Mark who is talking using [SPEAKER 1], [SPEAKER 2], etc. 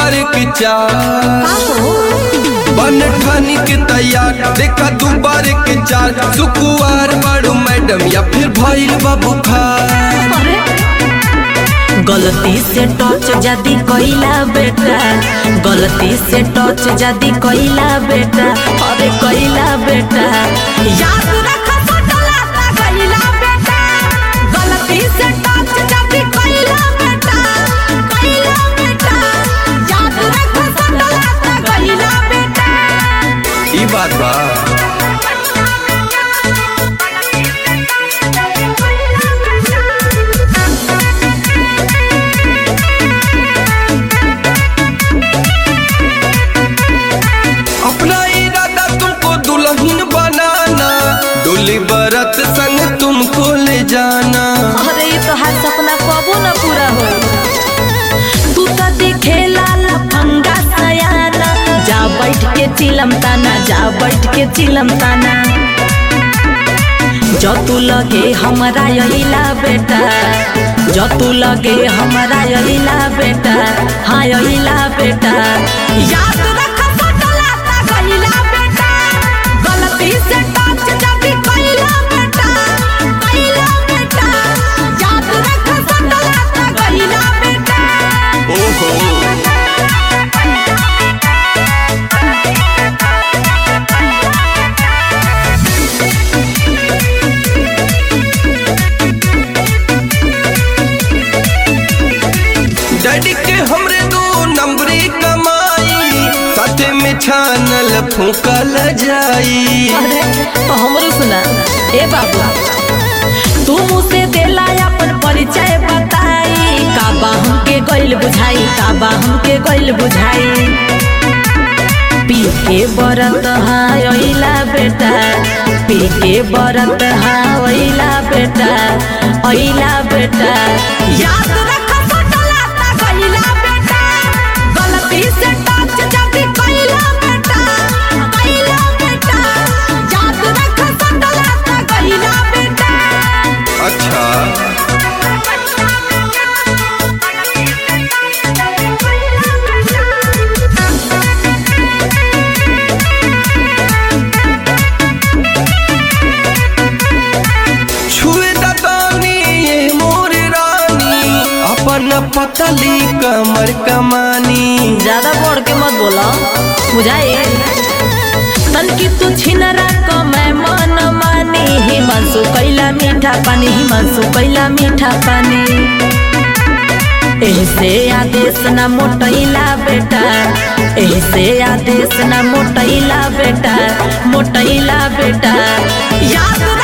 [SPEAKER 1] बार के चार बन ठानी के तैयार देखा दू बार के चार सुकुआर बाड़ू मैडम या फिर भइल बा बुखार।
[SPEAKER 2] गलती से टच जदी कइला बेटा, गलती से टच जदी कइला बेटा, अरे कइला बेटा याद रख सटला कइला बेटा। गलती से टच जदी कइला बेटा, कइला बेटा याद रख सटला कइला बेटा।
[SPEAKER 1] ई बात बा डोली बरत संग तुमको ले जाना।
[SPEAKER 2] अरे ये तो हर सपना कबो न पूरा हो। तू तो दिखेला लफंगा सयाना, जा बैठ के चिलम ताना, जा बैठ के चिलम ताना। जो तू लगे हमारा यहीला बेटा, जो तू लगे हमारा यहीला बेटा, हाँ यहीला बेटा याद रख सटला कइला बेटा। गलती से टच जदी कइला बेटा, कइला बेटा याद रख सटला कइला बेटा।
[SPEAKER 1] ओहो डैडी के हमरे दो नंबरी कमाई साथे में छानल फूकल जाई।
[SPEAKER 2] अरे तो हमरो सुना ए बाबू, तू मुझसे देला अपन परिचय बताई, काबा हमके गइल बुझाई, काबा हमके गइल बुझाई। पी के बरत हाँ ओइला बेटा, पी के बरत हाँ ओइला बेटा, ओइला बेटा याद रख सटला कइला बेटा। गलती से टच जदी कइला बेटा, कइला बेटा याद रख सटला कइला बेटा।
[SPEAKER 1] अच्छा छुए दानी ये मोर रानी अपन पतली कमर कमानी।
[SPEAKER 2] ज्यादा बढ़ के मत बोला बुझाए। तनकी तू छिनरा को मैं मन मानी, हिमांशु कैला मीठा पानी, हिमांशु कैला मीठा पानी। ऐसे आदेश ना मोटैला बेटा, ऐसे आदेश ना मोटैला बेटा, मोटैला बेटा याद